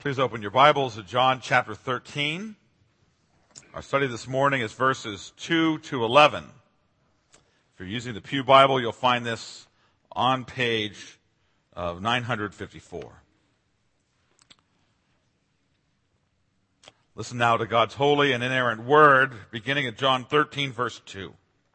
Please open your Bibles to John chapter 13. Our study this morning is verses 2 to 11. If you're using the Pew Bible, you'll find this on page of 954. Listen now to God's holy and inerrant word, beginning at John 13, verse 2.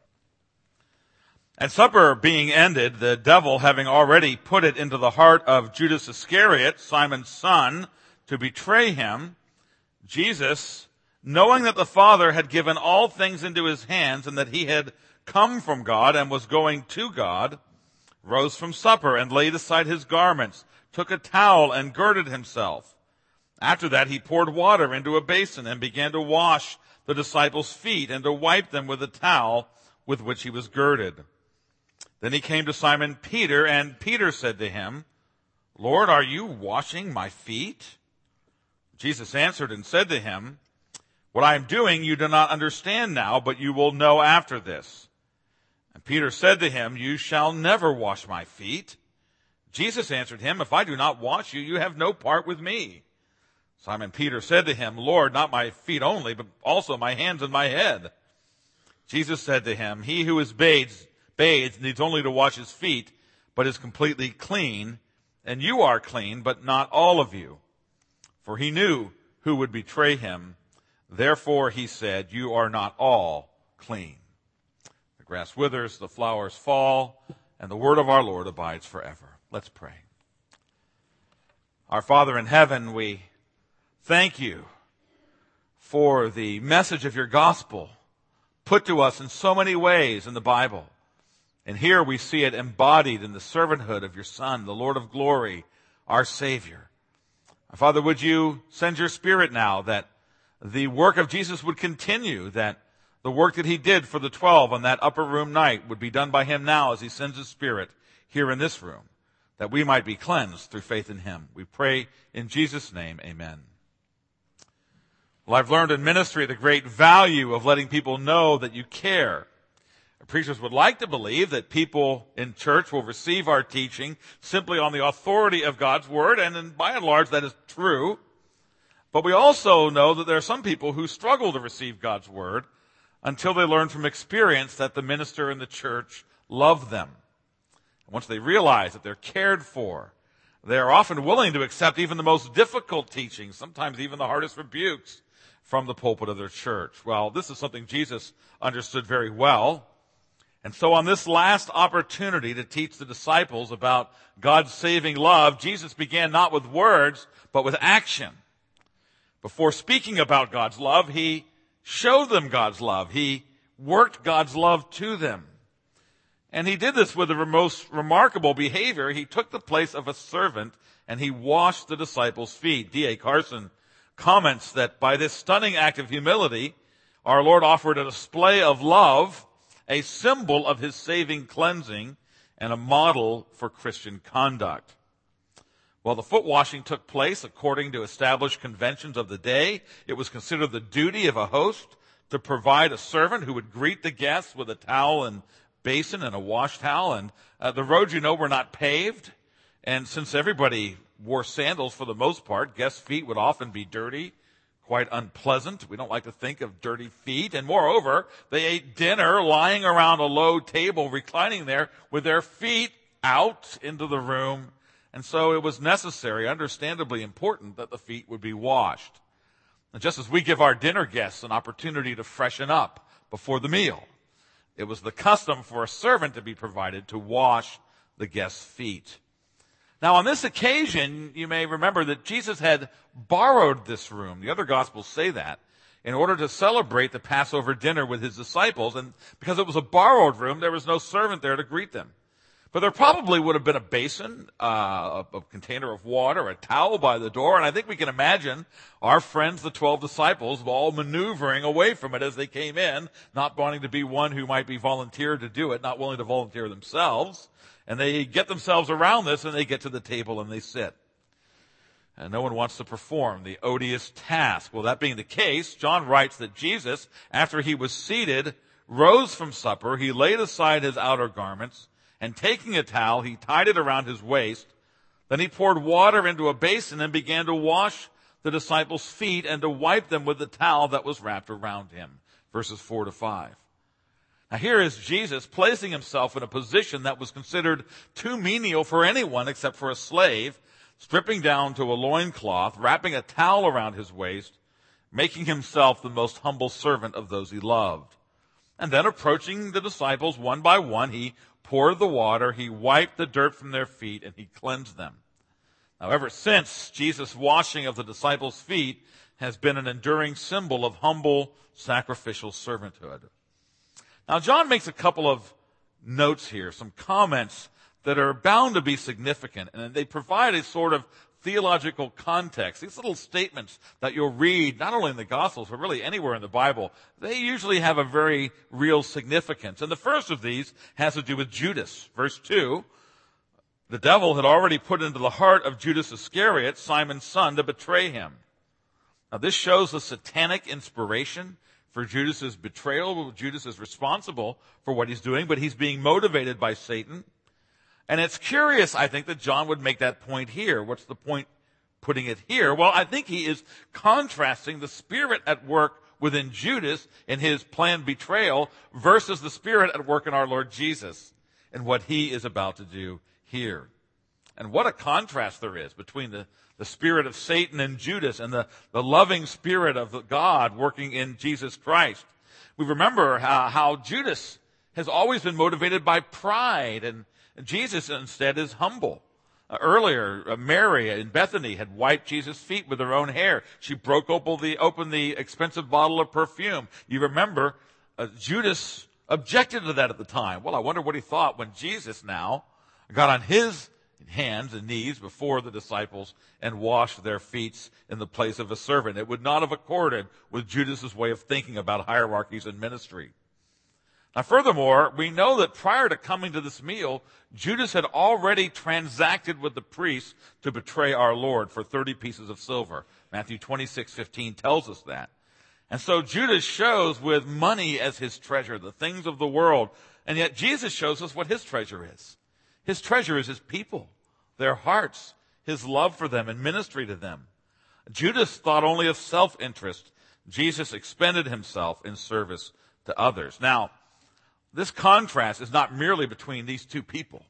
And supper being ended, the devil having already put it into the heart of Judas Iscariot, Simon's son, to betray him, Jesus, knowing that the Father had given all things into his hands and that he had come from God and was going to God, rose from supper and laid aside his garments, took a towel and girded himself. After that he poured water into a basin and began to wash the disciples' feet and to wipe them with the towel with which he was girded. Then he came to Simon Peter, and Peter said to him, Lord, are you washing my feet? Jesus answered and said to him, What I am doing you do not understand now, but you will know after this. And Peter said to him, You shall never wash my feet. Jesus answered him, If I do not wash you, you have no part with me. Simon Peter said to him, Lord, not my feet only, but also my hands and my head. Jesus said to him, He who is bathed needs only to wash his feet, but is completely clean, and you are clean, but not all of you. For he knew who would betray him. Therefore he said, You are not all clean. The grass withers, the flowers fall, and the word of our Lord abides forever. Let's pray. Our Father in heaven, we thank you for the message of your gospel put to us in so many ways in the Bible. And here we see it embodied in the servanthood of your Son, the Lord of glory, our Savior. Father, would you send your Spirit now that the work of Jesus would continue, that the work that he did for the 12 on that upper room night would be done by him now as he sends his Spirit here in this room, that we might be cleansed through faith in him. We pray in Jesus' name, amen. Well, I've learned in ministry the great value of letting people know that you care. Preachers would like to believe that people in church will receive our teaching simply on the authority of God's word, and by and large that is true. But we also know that there are some people who struggle to receive God's word until they learn from experience that the minister and the church love them. And once they realize that they're cared for, they are often willing to accept even the most difficult teachings, sometimes even the hardest rebukes from the pulpit of their church. Well, this is something Jesus understood very well. And so on this last opportunity to teach the disciples about God's saving love, Jesus began not with words, but with action. Before speaking about God's love, he showed them God's love. He worked God's love to them. And he did this with the most remarkable behavior. He took the place of a servant and he washed the disciples' feet. D.A. Carson comments that by this stunning act of humility, our Lord offered a display of love, a symbol of his saving cleansing, and a model for Christian conduct. Well, the foot washing took place according to established conventions of the day. It was considered the duty of a host to provide a servant who would greet the guests with a towel and basin and a wash towel. And the roads, were not paved. And since everybody wore sandals for the most part, guests' feet would often be dirty, quite unpleasant. We don't like to think of dirty feet. And moreover, they ate dinner lying around a low table, reclining there with their feet out into the room. And so it was necessary, understandably important, that the feet would be washed. And just as we give our dinner guests an opportunity to freshen up before the meal, it was the custom for a servant to be provided to wash the guests' feet. Now, on this occasion, you may remember that Jesus had borrowed this room. The other Gospels say that in order to celebrate the Passover dinner with his disciples. And because it was a borrowed room, there was no servant there to greet them. But there probably would have been a basin, a container of water, a towel by the door. And I think we can imagine our friends, the 12 disciples, all maneuvering away from it as they came in, not wanting to be one who might be volunteered to do it, not willing to volunteer themselves. And they get themselves around this and they get to the table and they sit. And no one wants to perform the odious task. Well, that being the case, John writes that Jesus, after he was seated, rose from supper. He laid aside his outer garments, and taking a towel, he tied it around his waist. Then he poured water into a basin and began to wash the disciples' feet and to wipe them with the towel that was wrapped around him. Verses 4 to 5. Now here is Jesus placing himself in a position that was considered too menial for anyone except for a slave, stripping down to a loincloth, wrapping a towel around his waist, making himself the most humble servant of those he loved. And then approaching the disciples one by one, he poured the water, he wiped the dirt from their feet, and he cleansed them. Now, ever since, Jesus' washing of the disciples' feet has been an enduring symbol of humble, sacrificial servanthood. Now, John makes a couple of notes here, some comments that are bound to be significant, and they provide a sort of theological context. These little statements that you'll read, not only in the Gospels, but really anywhere in the Bible, they usually have a very real significance. And the first of these has to do with Judas. Verse 2, the devil had already put into the heart of Judas Iscariot, Simon's son, to betray him. Now, this shows the satanic inspiration for Judas's betrayal. Judas is responsible for what he's doing, but he's being motivated by Satan. And it's curious, I think, that John would make that point here. What's the point putting it here? Well, I think he is contrasting the spirit at work within Judas in his planned betrayal versus the spirit at work in our Lord Jesus and what he is about to do here. And what a contrast there is between the spirit of Satan and Judas and the loving spirit of God working in Jesus Christ. We remember how Judas has always been motivated by pride, and Jesus instead is humble. Earlier, Mary in Bethany had wiped Jesus' feet with her own hair. She broke open the expensive bottle of perfume. You remember, Judas objected to that at the time. Well, I wonder what he thought when Jesus now got on his hands and knees before the disciples and washed their feet in the place of a servant. It would not have accorded with Judas's way of thinking about hierarchies in ministry. Now, furthermore, we know that prior to coming to this meal, Judas had already transacted with the priests to betray our Lord for 30 pieces of silver. Matthew 26:15 tells us that. And so Judas shows with money as his treasure, the things of the world. And yet Jesus shows us what his treasure is. His treasure is his people, their hearts, his love for them and ministry to them. Judas thought only of self-interest. Jesus expended himself in service to others. Now, this contrast is not merely between these two people.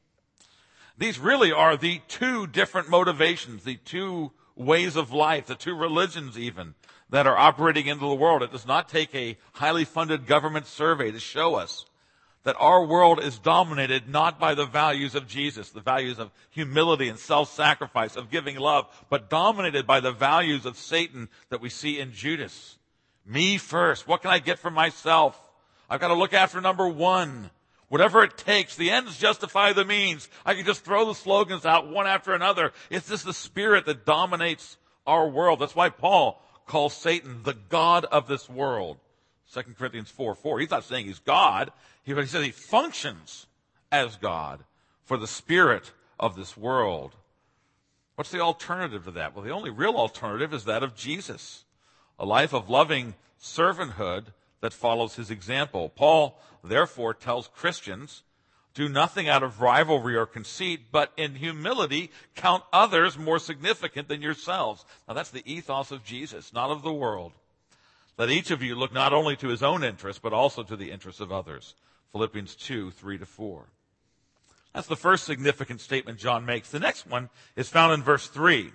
These really are the two different motivations, the two ways of life, the two religions even, that are operating into the world. It does not take a highly funded government survey to show us that our world is dominated not by the values of Jesus, the values of humility and self-sacrifice, of giving love, but dominated by the values of Satan that we see in Judas. Me first. What can I get for myself? I've got to look after number one. Whatever it takes. The ends justify the means. I can just throw the slogans out one after another. It's just the spirit that dominates our world. That's why Paul calls Satan the god of this world. 2 Corinthians 4:4. He's not saying he's God. He says he functions as God for the spirit of this world. What's the alternative to that? Well, the only real alternative is that of Jesus. A life of loving servanthood that follows his example. Paul, therefore, tells Christians, do nothing out of rivalry or conceit, but in humility count others more significant than yourselves. Now, that's the ethos of Jesus, not of the world. Let each of you look not only to his own interests, but also to the interests of others. Philippians 2:3-4. That's the first significant statement John makes. The next one is found in verse 3.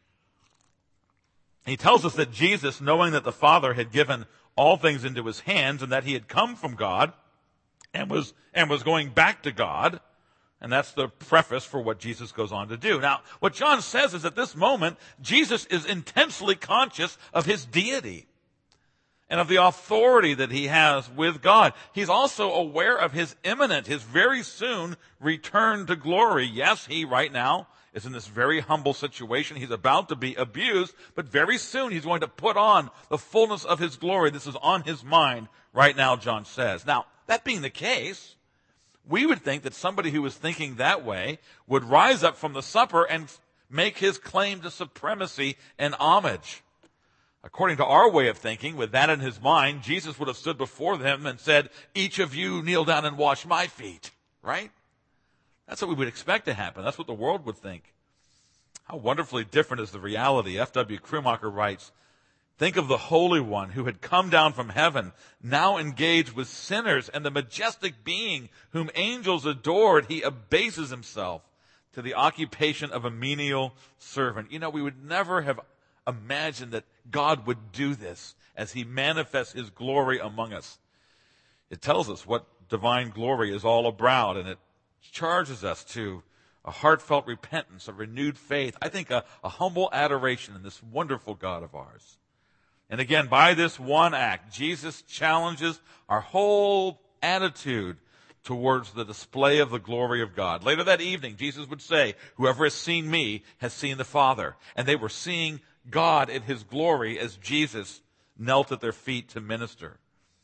He tells us that Jesus, knowing that the Father had given all things into his hands and that he had come from God and was going back to God, and that's the preface for what Jesus goes on to do. Now, what John says is at this moment, Jesus is intensely conscious of his deity and of the authority that he has with God. He's also aware of his imminent, his very soon return to glory. Yes, he right now is in this very humble situation. He's about to be abused, but very soon he's going to put on the fullness of his glory. This is on his mind right now, John says. Now, that being the case, we would think that somebody who was thinking that way would rise up from the supper and make his claim to supremacy and homage. According to our way of thinking, with that in his mind, Jesus would have stood before them and said, each of you kneel down and wash my feet, right? That's what we would expect to happen. That's what the world would think. How wonderfully different is the reality. F.W. Krummacher writes, think of the Holy One who had come down from heaven, now engaged with sinners, and the majestic being whom angels adored, he abases himself to the occupation of a menial servant. You know, we would never have imagined that God would do this as he manifests his glory among us. It tells us what divine glory is all about, and it charges us to a heartfelt repentance, a renewed faith, I think a humble adoration in this wonderful God of ours. And again, by this one act, Jesus challenges our whole attitude towards the display of the glory of God. Later that evening, Jesus would say, whoever has seen me has seen the Father. And they were seeing God in his glory as Jesus knelt at their feet to minister.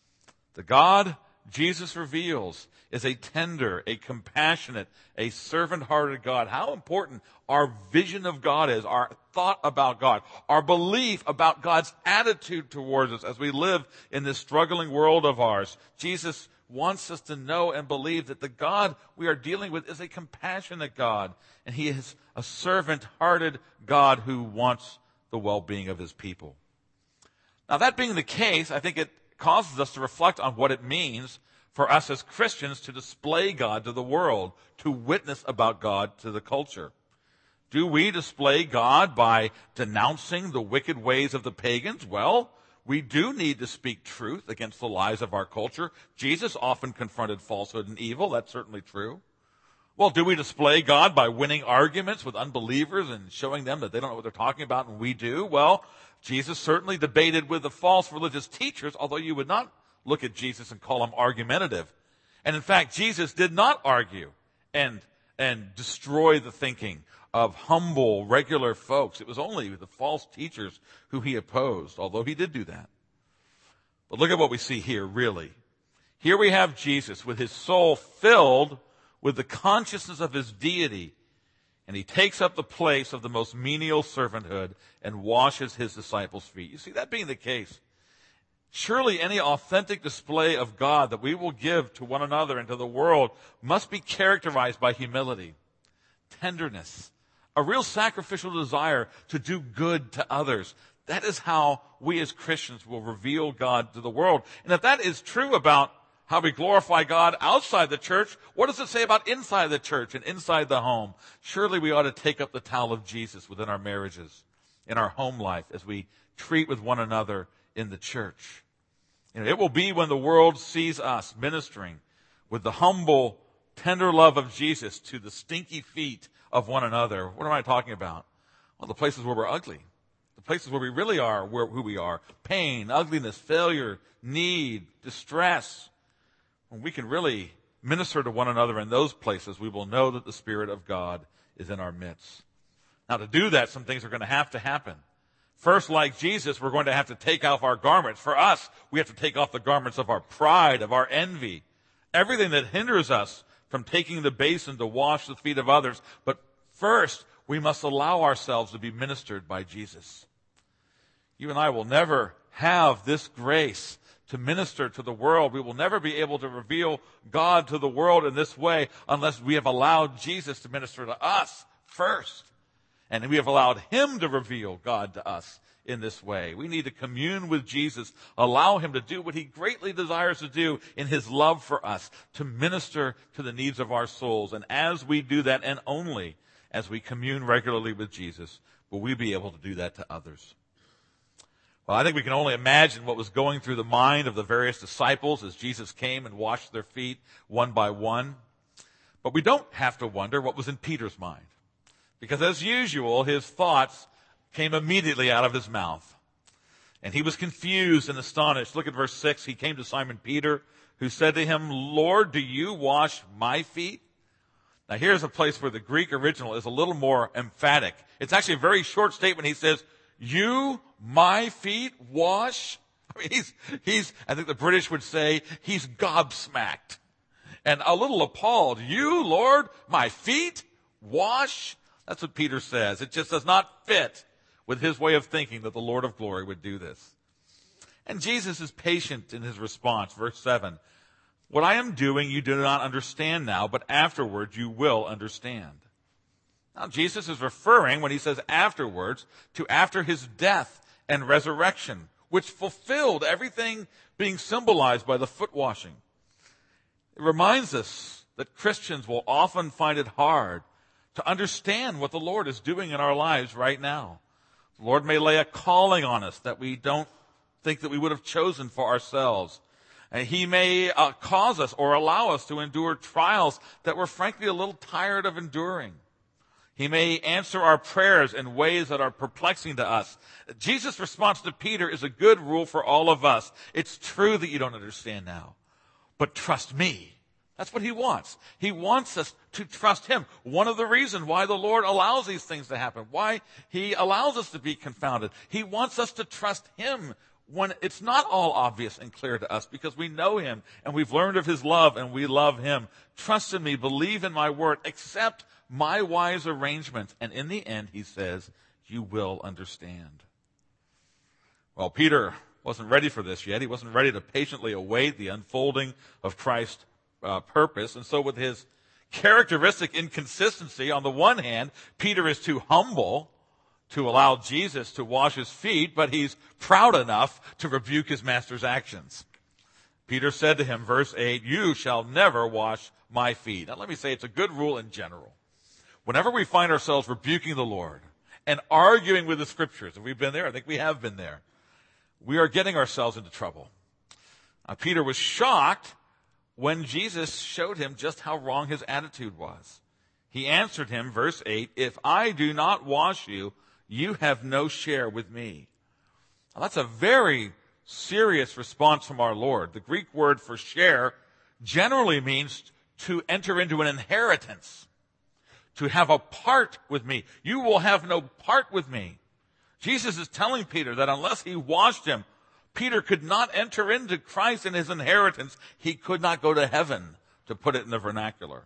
The God Jesus reveals is a tender, a compassionate, a servant-hearted God. How important our vision of God is, our thought about God, our belief about God's attitude towards us as we live in this struggling world of ours. Jesus wants us to know and believe that the God we are dealing with is a compassionate God, and he is a servant-hearted God who wants the well-being of his people. Now, that being the case, I think it causes us to reflect on what it means for us as Christians to display God to the world, to witness about God to the culture. Do we display God by denouncing the wicked ways of the pagans? Well, we do need to speak truth against the lies of our culture. Jesus often confronted falsehood and evil. That's certainly true. Well, do we display God by winning arguments with unbelievers and showing them that they don't know what they're talking about and we do? Well, Jesus certainly debated with the false religious teachers, although you would not look at Jesus and call him argumentative. And in fact, Jesus did not argue and destroy the thinking of humble, regular folks. It was only the false teachers who he opposed, although he did do that. But look at what we see here, really. Here we have Jesus with his soul filled with the consciousness of his deity, and he takes up the place of the most menial servanthood and washes his disciples' feet. You see, that being the case, surely any authentic display of God that we will give to one another and to the world must be characterized by humility, tenderness, a real sacrificial desire to do good to others. That is how we as Christians will reveal God to the world. And if that is true about how we glorify God outside the church, what does it say about inside the church and inside the home? Surely we ought to take up the towel of Jesus within our marriages, in our home life, as we treat with one another in the church. You know, it will be when the world sees us ministering with the humble, tender love of Jesus to the stinky feet of one another. What am I talking about? Well, the places where we're ugly. The places where we really are, who we are. Pain, ugliness, failure, need, distress. When we can really minister to one another in those places, we will know that the Spirit of God is in our midst. Now, to do that, some things are going to happen. First, like Jesus, we're going to have to take off our garments. For us, we have to take off the garments of our pride, of our envy, everything that hinders us from taking the basin to wash the feet of others. But first, we must allow ourselves to be ministered by Jesus. You and I will never have this grace to minister to the world. We will never be able to reveal God to the world in this way unless we have allowed Jesus to minister to us first. And we have allowed him to reveal God to us in this way. We need to commune with Jesus, allow him to do what he greatly desires to do in his love for us, to minister to the needs of our souls. And as we do that, and only as we commune regularly with Jesus, will we be able to do that to others. Well, I think we can only imagine what was going through the mind of the various disciples as Jesus came and washed their feet one by one. But we don't have to wonder what was in Peter's mind. Because as usual, his thoughts came immediately out of his mouth. And he was confused and astonished. Look at verse 6. He came to Simon Peter, who said to him, Lord, do you wash my feet? Now here's a place where the Greek original is a little more emphatic. It's actually a very short statement. He says, you, my feet, wash? I mean, I think the British would say, he's gobsmacked and a little appalled. You, Lord, my feet, wash? That's what Peter says. It just does not fit with his way of thinking that the Lord of glory would do this. And Jesus is patient in his response. Verse 7, what I am doing you do not understand now, but afterward you will understand. Now, Jesus is referring, when he says afterwards, to after his death and resurrection, which fulfilled everything being symbolized by the foot washing. It reminds us that Christians will often find it hard to understand what the Lord is doing in our lives right now. The Lord may lay a calling on us that we don't think that we would have chosen for ourselves. And he may cause us or allow us to endure trials that we're frankly a little tired of enduring. He may answer our prayers in ways that are perplexing to us. Jesus' response to Peter is a good rule for all of us. It's true that you don't understand now, but trust me. That's what he wants. He wants us to trust him. One of the reasons why the Lord allows these things to happen, why he allows us to be confounded. He wants us to trust him when it's not all obvious and clear to us, because we know him and we've learned of his love and we love him. Trust in me, believe in my word, accept my wise arrangement. And in the end, he says, you will understand. Well, Peter wasn't ready for this yet. He wasn't ready to patiently await the unfolding of Christ's purpose. And so with his characteristic inconsistency, on the one hand, Peter is too humble to allow Jesus to wash his feet, but he's proud enough to rebuke his master's actions. Peter said to him, verse 8, you shall never wash my feet. Now let me say, it's a good rule in general. Whenever we find ourselves rebuking the Lord and arguing with the scriptures, and we've been there, I think we have been there, we are getting ourselves into trouble. Peter was shocked when Jesus showed him just how wrong his attitude was. He answered him, verse 8, if I do not wash you, you have no share with me. Now, that's a very serious response from our Lord. The Greek word for share generally means to enter into an inheritance, to have a part with me. You will have no part with me. Jesus is telling Peter that unless he washed him, Peter could not enter into Christ and his inheritance. He could not go to heaven, to put it in the vernacular.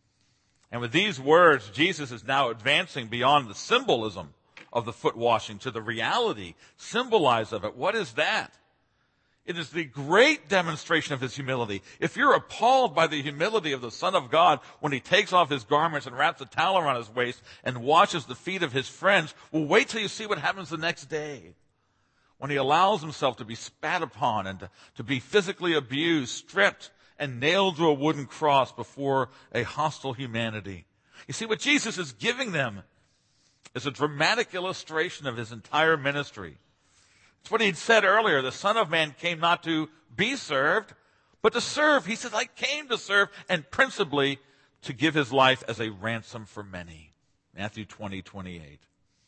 And with these words, Jesus is now advancing beyond the symbolism of the foot washing to the reality symbolized of it. What is that? It is the great demonstration of his humility. If you're appalled by the humility of the Son of God when he takes off his garments and wraps a towel around his waist and washes the feet of his friends, well, wait till you see what happens the next day, when he allows himself to be spat upon and to be physically abused, stripped, and nailed to a wooden cross before a hostile humanity. You see, what Jesus is giving them is a dramatic illustration of his entire ministry. It's what he'd said earlier. The Son of Man came not to be served, but to serve. He says, I came to serve, and principally to give his life as a ransom for many. Matthew 20:28.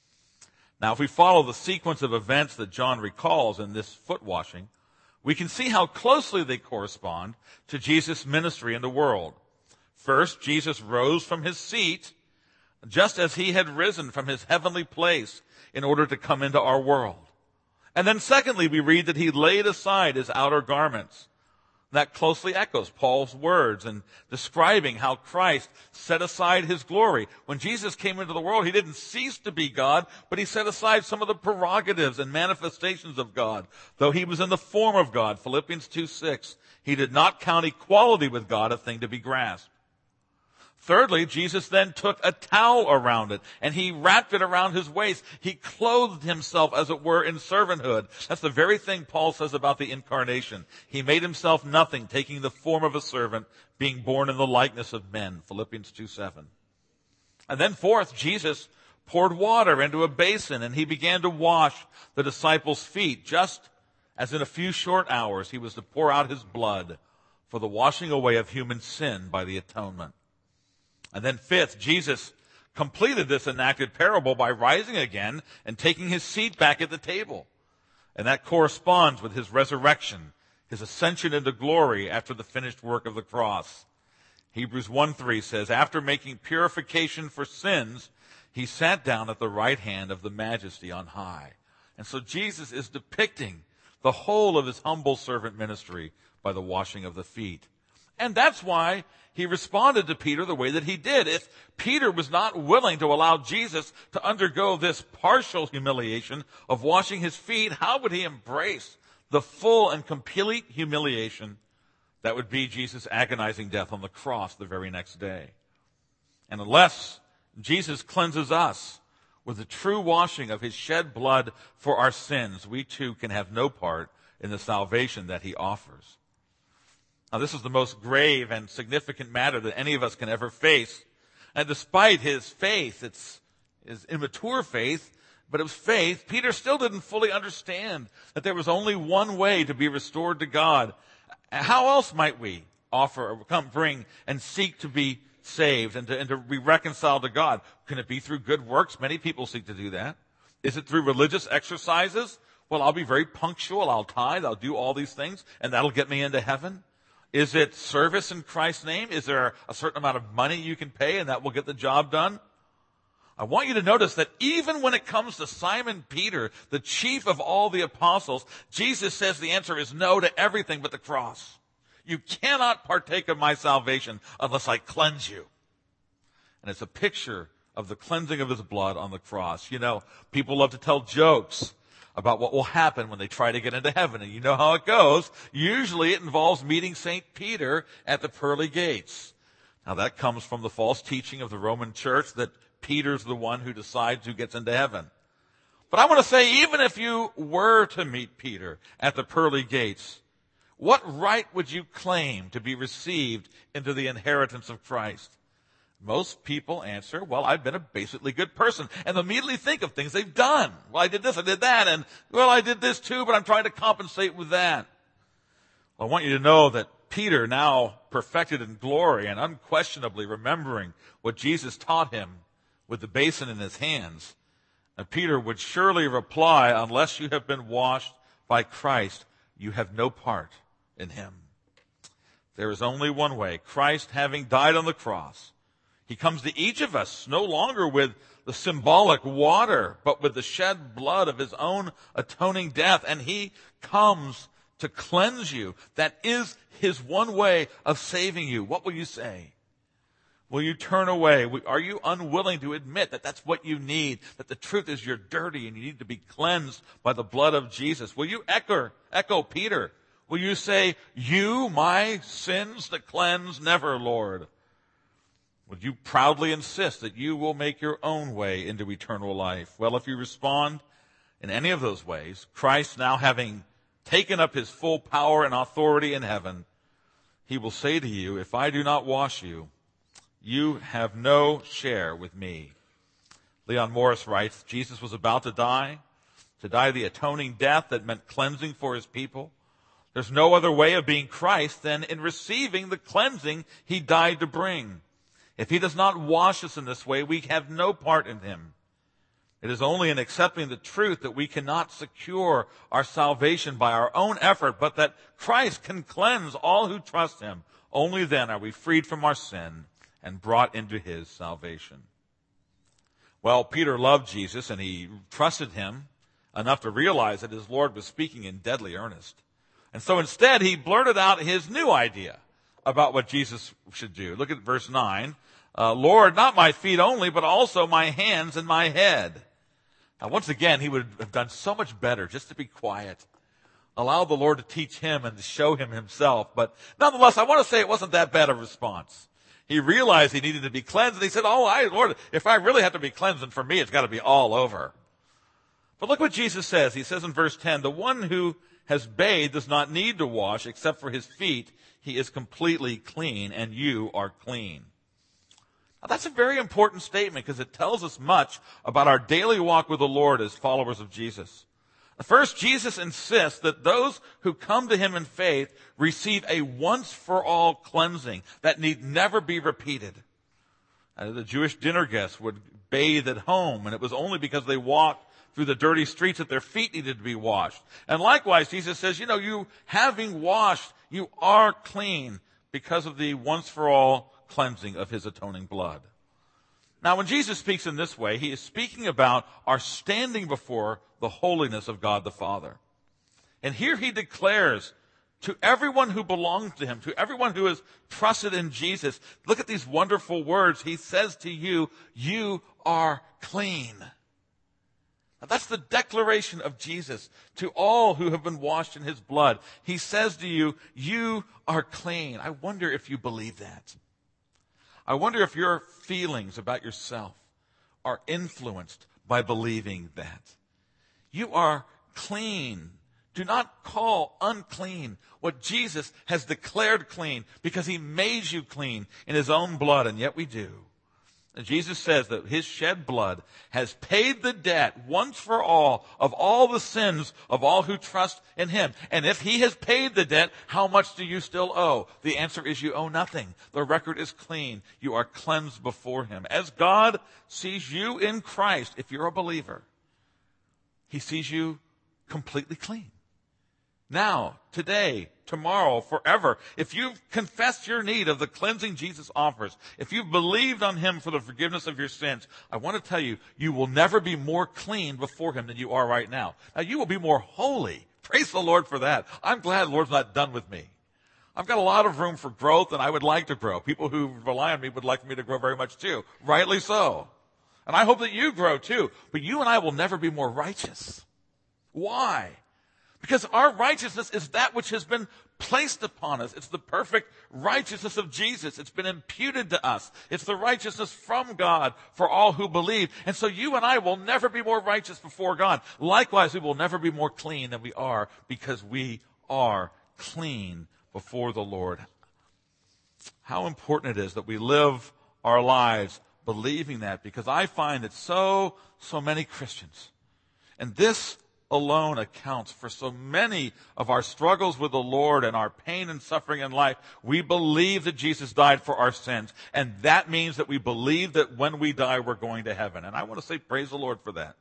Now, if we follow the sequence of events that John recalls in this foot washing, we can see how closely they correspond to Jesus' ministry in the world. First, Jesus rose from his seat just as he had risen from his heavenly place in order to come into our world. And then secondly, we read that he laid aside his outer garments. That closely echoes Paul's words in describing how Christ set aside his glory. When Jesus came into the world, he didn't cease to be God, but he set aside some of the prerogatives and manifestations of God. Though he was in the form of God, Philippians 2:6, he did not count equality with God a thing to be grasped. Thirdly, Jesus then took a towel around it, and he wrapped it around his waist. He clothed himself, as it were, in servanthood. That's the very thing Paul says about the incarnation. He made himself nothing, taking the form of a servant, being born in the likeness of men, Philippians 2:7. And then fourth, Jesus poured water into a basin, and he began to wash the disciples' feet, just as in a few short hours he was to pour out his blood for the washing away of human sin by the atonement. And then fifth, Jesus completed this enacted parable by rising again and taking his seat back at the table. And that corresponds with his resurrection, his ascension into glory after the finished work of the cross. Hebrews 1:3 says, after making purification for sins, he sat down at the right hand of the Majesty on high. And so Jesus is depicting the whole of his humble servant ministry by the washing of the feet. And that's why he responded to Peter the way that he did. If Peter was not willing to allow Jesus to undergo this partial humiliation of washing his feet, how would he embrace the full and complete humiliation that would be Jesus' agonizing death on the cross the very next day? And unless Jesus cleanses us with the true washing of his shed blood for our sins, we too can have no part in the salvation that he offers. Now, this is the most grave and significant matter that any of us can ever face. And despite his faith, it's his immature faith, but it was faith, Peter still didn't fully understand that there was only one way to be restored to God. How else might we bring and seek to be saved and to be reconciled to God? Can it be through good works? Many people seek to do that. Is it through religious exercises? Well, I'll be very punctual, I'll tithe, I'll do all these things, and that'll get me into heaven. Is it service in Christ's name? Is there a certain amount of money you can pay and that will get the job done? I want you to notice that even when it comes to Simon Peter, the chief of all the apostles, Jesus says the answer is no to everything but the cross. You cannot partake of my salvation unless I cleanse you. And it's a picture of the cleansing of his blood on the cross. You know, people love to tell jokes about what will happen when they try to get into heaven. And you know how it goes. Usually it involves meeting St. Peter at the pearly gates. Now that comes from the false teaching of the Roman Church that Peter's the one who decides who gets into heaven. But I want to say, even if you were to meet Peter at the pearly gates, what right would you claim to be received into the inheritance of Christ? Most people answer, well, I've been a basically good person, and immediately think of things they've done. Well, I did this, I did that, and well, I did this too, but I'm trying to compensate with that. Well, I want you to know that Peter, now perfected in glory and unquestionably remembering what Jesus taught him with the basin in his hands, and Peter would surely reply, unless you have been washed by Christ, you have no part in him. There is only one way. Christ, having died on the cross, he comes to each of us no longer with the symbolic water, but with the shed blood of his own atoning death. And he comes to cleanse you. That is his one way of saving you. What will you say? Will you turn away? Are you unwilling to admit that that's what you need? That the truth is you're dirty and you need to be cleansed by the blood of Jesus? Will you echo Peter? Will you say, you, my sins to cleanse, never, Lord? Would you proudly insist that you will make your own way into eternal life? Well, if you respond in any of those ways, Christ, now having taken up his full power and authority in heaven, he will say to you, if I do not wash you, you have no share with me. Leon Morris writes, Jesus was about to die the atoning death that meant cleansing for his people. There's no other way of being Christ than in receiving the cleansing he died to bring. If he does not wash us in this way, we have no part in him. It is only in accepting the truth that we cannot secure our salvation by our own effort, but that Christ can cleanse all who trust him. Only then are we freed from our sin and brought into his salvation. Well, Peter loved Jesus and he trusted him enough to realize that his Lord was speaking in deadly earnest. And so instead, he blurted out his new idea about what Jesus should do. Look at verse 9. Lord, not my feet only, but also my hands and my head. Now, once again, he would have done so much better just to be quiet. Allow the Lord to teach him and to show him himself. But nonetheless, I want to say it wasn't that bad a response. He realized he needed to be cleansed, and he said, Lord, if I really have to be cleansed, then for me it's got to be all over. But look what Jesus says. He says in verse 10, the one who has bathed does not need to wash except for his feet. He is completely clean, and you are clean. Now, that's a very important statement because it tells us much about our daily walk with the Lord as followers of Jesus. First, Jesus insists that those who come to him in faith receive a once-for-all cleansing that need never be repeated. The Jewish dinner guests would bathe at home, and it was only because they walked through the dirty streets that their feet needed to be washed. And likewise, Jesus says, you having washed, you are clean because of the once-for-all cleansing of his atoning blood. Now, when Jesus speaks in this way, he is speaking about our standing before the holiness of God the Father. And here he declares to everyone who belongs to him, to everyone who is trusted in Jesus, look at these wonderful words. He says to you, you are clean. Now, that's the declaration of Jesus to all who have been washed in his blood. He says to you, you are clean. I wonder if you believe that. I wonder if your feelings about yourself are influenced by believing that. You are clean. Do not call unclean what Jesus has declared clean, because he made you clean in his own blood, and yet we do. And Jesus says that his shed blood has paid the debt once for all of all the sins of all who trust in him. And if he has paid the debt, how much do you still owe? The answer is you owe nothing. The record is clean. You are cleansed before him. As God sees you in Christ, if you're a believer, he sees you completely clean. Now, today, tomorrow, forever, if you've confessed your need of the cleansing Jesus offers, if you've believed on him for the forgiveness of your sins, I want to tell you, you will never be more clean before him than you are right now. Now, you will be more holy. Praise the Lord for that. I'm glad the Lord's not done with me. I've got a lot of room for growth, and I would like to grow. People who rely on me would like me to grow very much too. Rightly so. And I hope that you grow too. But you and I will never be more righteous. Why? Because our righteousness is that which has been placed upon us. It's the perfect righteousness of Jesus. It's been imputed to us. It's the righteousness from God for all who believe. And so you and I will never be more righteous before God. Likewise, we will never be more clean than we are, because we are clean before the Lord. How important it is that we live our lives believing that, because I find that so many Christians, and this alone accounts for so many of our struggles with the Lord and our pain and suffering in life. We believe that Jesus died for our sins, and that means that we believe that when we die, we're going to heaven. And I want to say praise the Lord for that.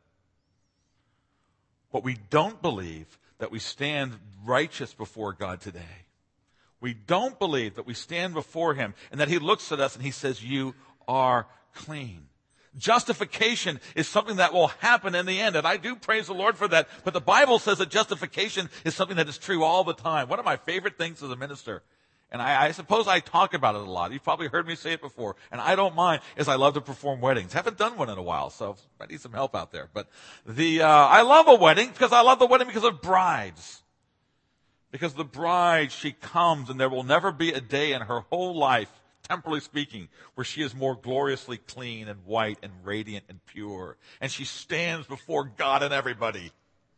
But we don't believe that we stand righteous before God today. We don't believe that we stand before him and that he looks at us and he says, you are clean. Justification is something that will happen in the end, and I do praise the Lord for that. But the Bible says that justification is something that is true all the time. One of my favorite things as a minister, and I suppose I talk about it a lot. You've probably heard me say it before, and I don't mind, is I love to perform weddings. Haven't done one in a while, so I need some help out there. But I love a wedding because I love the wedding because of brides. Because the bride, she comes, and there will never be a day in her whole life, temporally speaking, where she is more gloriously clean and white and radiant and pure. And she stands before God and everybody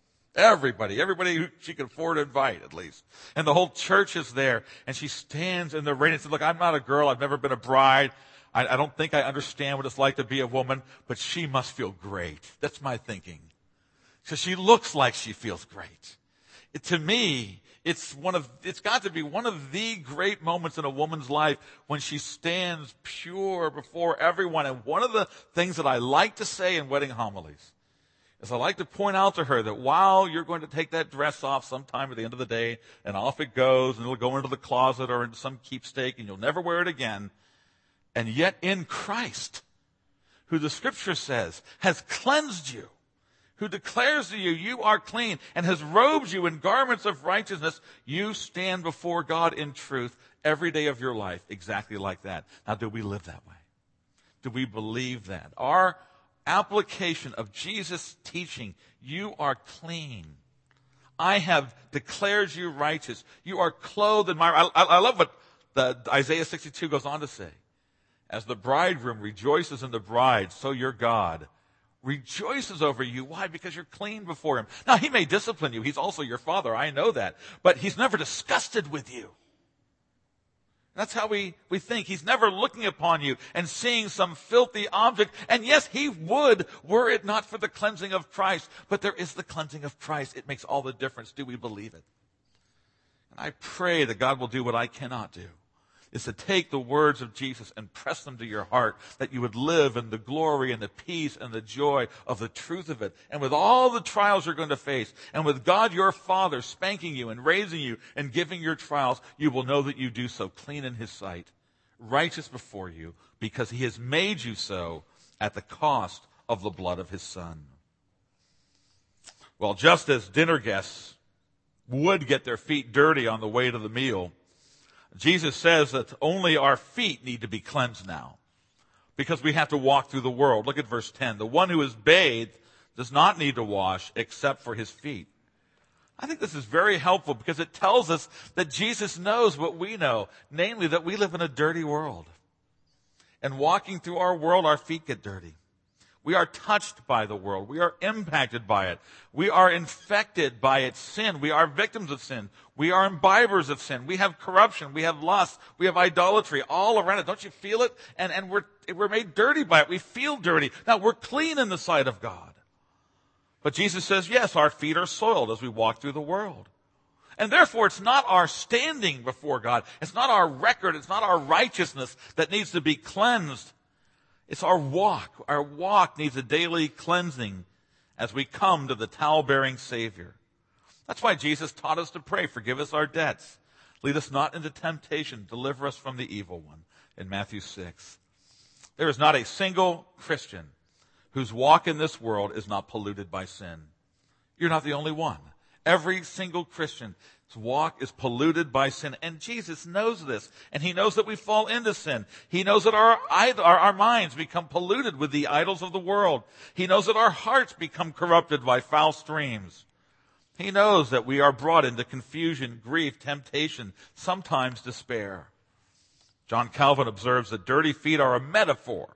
who she can afford to invite, at least. And the whole church is there, and she stands in the radiance. Look, I'm not a girl. I've never been a bride. I don't think I understand what it's like to be a woman, but she must feel great. That's my thinking. So she looks like she feels great. To me, it's got to be one of the great moments in a woman's life when she stands pure before everyone. And one of the things that I like to say in wedding homilies is I like to point out to her that while you're going to take that dress off sometime at the end of the day, and off it goes, and it'll go into the closet or into some keepsake, and you'll never wear it again, and yet in Christ, who the Scripture says has cleansed you, who declares to you, you are clean, and has robed you in garments of righteousness, you stand before God in truth every day of your life exactly like that. Now, do we live that way? Do we believe that? Our application of Jesus' teaching, you are clean. I have declared you righteous. You are clothed in my... I love what Isaiah 62 goes on to say. As the bridegroom rejoices in the bride, so your God rejoices over you. Why? Because you're clean before him. Now, he may discipline you. He's also your father. I know that. But he's never disgusted with you. That's how we think. He's never looking upon you and seeing some filthy object. And yes, he would, were it not for the cleansing of Christ. But there is the cleansing of Christ. It makes all the difference. Do we believe it? And I pray that God will do what I cannot do, is to take the words of Jesus and press them to your heart, that you would live in the glory and the peace and the joy of the truth of it. And with all the trials you're going to face, and with God your Father spanking you and raising you and giving your trials, you will know that you do so clean in his sight, righteous before you, because he has made you so at the cost of the blood of his Son. Well, just as dinner guests would get their feet dirty on the way to the meal, Jesus says that only our feet need to be cleansed now, because we have to walk through the world. Look at verse 10. The one who is bathed does not need to wash except for his feet. I think this is very helpful because it tells us that Jesus knows what we know, namely that we live in a dirty world. And walking through our world, our feet get dirty. We are touched by the world. We are impacted by it. We are infected by its sin. We are victims of sin. We are imbibers of sin. We have corruption. We have lust. We have idolatry all around it. Don't you feel it? And we're made dirty by it. We feel dirty. Now, we're clean in the sight of God. But Jesus says, yes, our feet are soiled as we walk through the world. And therefore, it's not our standing before God. It's not our record. It's not our righteousness that needs to be cleansed. It's our walk. Our walk needs a daily cleansing as we come to the towel-bearing Savior. That's why Jesus taught us to pray, forgive us our debts. Lead us not into temptation. Deliver us from the evil one in Matthew 6. There is not a single Christian whose walk in this world is not polluted by sin. You're not the only one. Every single Christian's walk is polluted by sin. And Jesus knows this. And he knows that we fall into sin. He knows that our minds become polluted with the idols of the world. He knows that our hearts become corrupted by foul streams. He knows that we are brought into confusion, grief, temptation, sometimes despair. John Calvin observes that dirty feet are a metaphor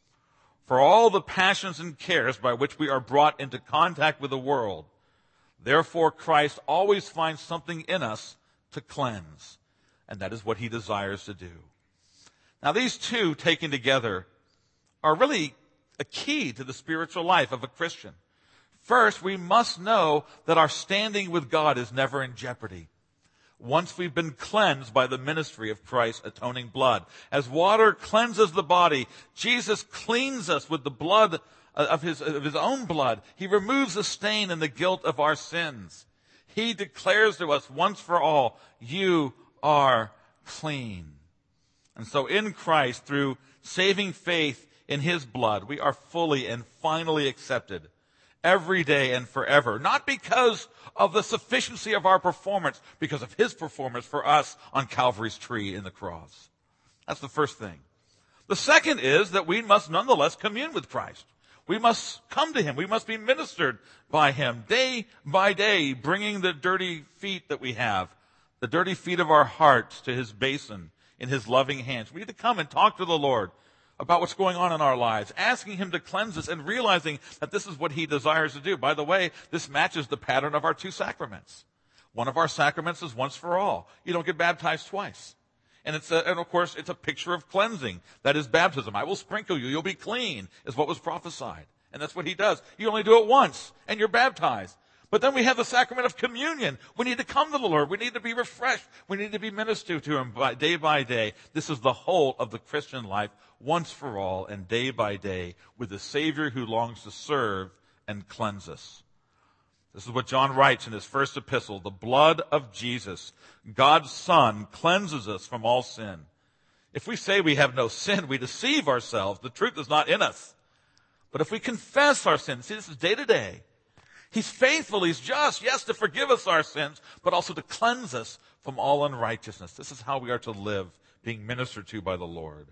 for all the passions and cares by which we are brought into contact with the world. Therefore, Christ always finds something in us to cleanse, and that is what he desires to do. Now, these two taken together are really a key to the spiritual life of a Christian. First, we must know that our standing with God is never in jeopardy. Once we've been cleansed by the ministry of Christ's atoning blood. As water cleanses the body, Jesus cleans us with the blood of his own blood. He removes the stain and the guilt of our sins. He declares to us once for all, you are clean. And so in Christ, through saving faith in his blood, we are fully and finally accepted every day and forever. Not because of the sufficiency of our performance, because of his performance for us on Calvary's tree in the cross. That's the first thing. The second is that we must nonetheless commune with Christ. We must come to him. We must be ministered by him day by day, bringing the dirty feet that we have, the dirty feet of our hearts to his basin in his loving hands. We need to come and talk to the Lord about what's going on in our lives, asking him to cleanse us and realizing that this is what he desires to do. By the way, this matches the pattern of our two sacraments. One of our sacraments is once for all. You don't get baptized twice. And of course, it's a picture of cleansing. That is baptism. I will sprinkle you. You'll be clean, is what was prophesied. And that's what he does. You only do it once, and you're baptized. But then we have the sacrament of communion. We need to come to the Lord. We need to be refreshed. We need to be ministered to him day by day. This is the whole of the Christian life, once for all and day by day, with the Savior who longs to serve and cleanse us. This is what John writes in his first epistle. The blood of Jesus, God's Son, cleanses us from all sin. If we say we have no sin, we deceive ourselves. The truth is not in us. But if we confess our sins, see, this is day to day. He's faithful, he's just, yes, to forgive us our sins, but also to cleanse us from all unrighteousness. This is how we are to live, being ministered to by the Lord.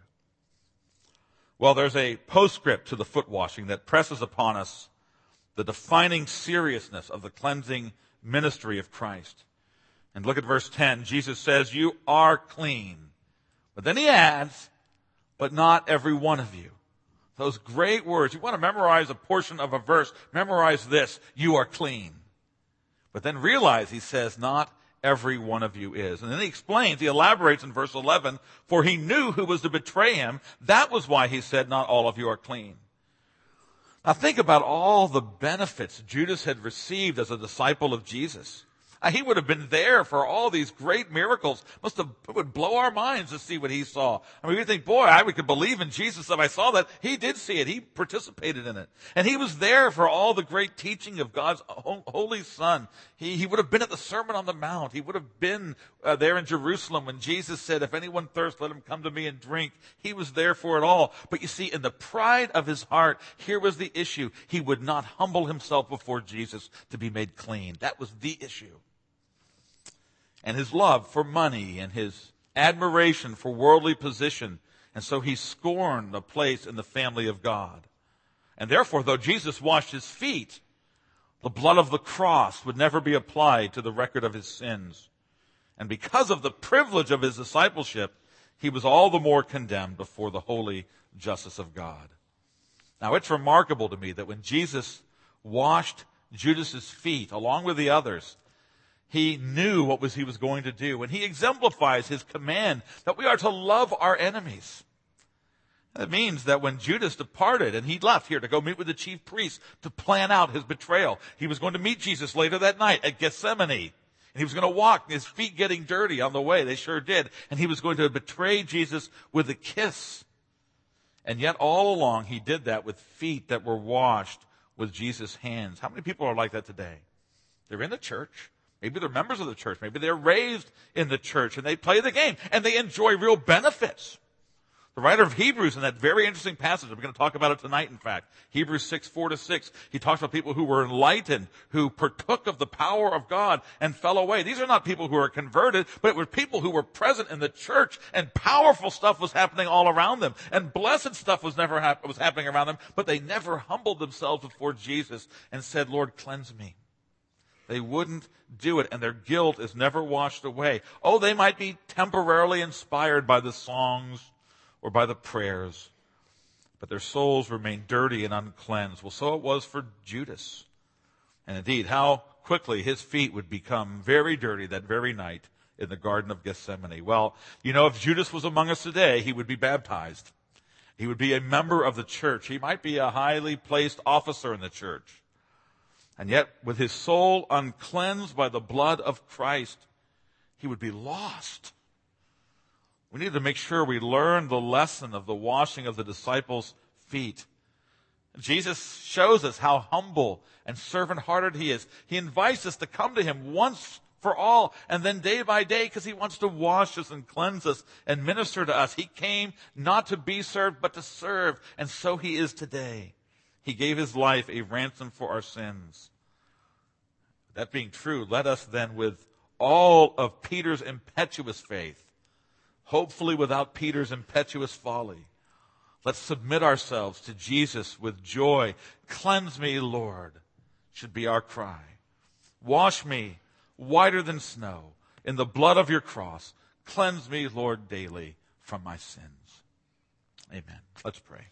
Well, there's a postscript to the foot washing that presses upon us the defining seriousness of the cleansing ministry of Christ. And look at verse 10. Jesus says, you are clean. But then he adds, but not every one of you. Those great words. You want to memorize a portion of a verse, memorize this, you are clean. But then realize, he says, not every one of you is. And then he explains, he elaborates in verse 11, for he knew who was to betray him. That was why he said, not all of you are clean. Now think about all the benefits Judas had received as a disciple of Jesus. He would have been there for all these great miracles. It would blow our minds to see what he saw. I mean, we think, boy, I could believe in Jesus if I saw that. He did see it. He participated in it. And he was there for all the great teaching of God's Holy Son. He would have been at the Sermon on the Mount. He would have been there in Jerusalem when Jesus said, if anyone thirsts, let him come to me and drink. He was there for it all. But you see, in the pride of his heart, here was the issue. He would not humble himself before Jesus to be made clean. That was the issue. And his love for money and his admiration for worldly position. And so he scorned a place in the family of God. And therefore, though Jesus washed his feet, the blood of the cross would never be applied to the record of his sins. And because of the privilege of his discipleship, he was all the more condemned before the holy justice of God. Now, it's remarkable to me that when Jesus washed Judas's feet along with the others, he knew what he was going to do. And he exemplifies his command that we are to love our enemies. That means that when Judas departed and he left here to go meet with the chief priests to plan out his betrayal, he was going to meet Jesus later that night at Gethsemane. And he was going to walk, his feet getting dirty on the way. They sure did. And he was going to betray Jesus with a kiss. And yet all along he did that with feet that were washed with Jesus' hands. How many people are like that today? They're in the church. Maybe they're members of the church. Maybe they're raised in the church and they play the game and they enjoy real benefits. The writer of Hebrews, in that very interesting passage, we're going to talk about it tonight, in fact, Hebrews 6:4-6, he talks about people who were enlightened, who partook of the power of God and fell away. These are not people who are converted, but it were people who were present in the church, and powerful stuff was happening all around them, and blessed stuff was happening around them, but they never humbled themselves before Jesus and said, Lord, cleanse me. They wouldn't do it, and their guilt is never washed away. Oh, they might be temporarily inspired by the songs or by the prayers, but their souls remain dirty and uncleansed. Well, so it was for Judas. And indeed, how quickly his feet would become very dirty that very night in the Garden of Gethsemane. Well, if Judas was among us today, he would be baptized. He would be a member of the church. He might be a highly placed officer in the church. And yet, with his soul uncleansed by the blood of Christ, he would be lost. We need to make sure we learn the lesson of the washing of the disciples' feet. Jesus shows us how humble and servant-hearted he is. He invites us to come to him once for all, and then day by day, because he wants to wash us and cleanse us and minister to us. He came not to be served, but to serve, and so he is today. He gave his life a ransom for our sins. That being true, let us then, with all of Peter's impetuous faith, hopefully without Peter's impetuous folly, let's submit ourselves to Jesus with joy. Cleanse me, Lord, should be our cry. Wash me whiter than snow in the blood of your cross. Cleanse me, Lord, daily from my sins. Amen. Let's pray.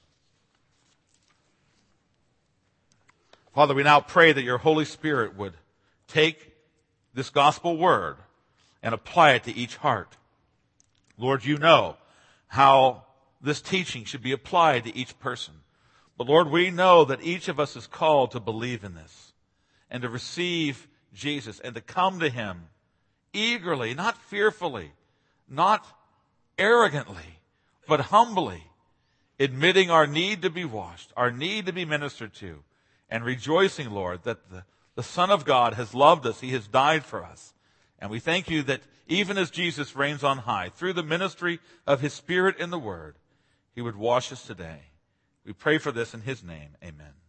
Father, we now pray that your Holy Spirit would take this gospel word and apply it to each heart. Lord, you know how this teaching should be applied to each person. But Lord, we know that each of us is called to believe in this and to receive Jesus and to come to him eagerly, not fearfully, not arrogantly, but humbly, admitting our need to be washed, our need to be ministered to, and rejoicing, Lord, that the Son of God has loved us. He has died for us. And we thank you that even as Jesus reigns on high, through the ministry of his Spirit in the Word, he would wash us today. We pray for this in his name. Amen.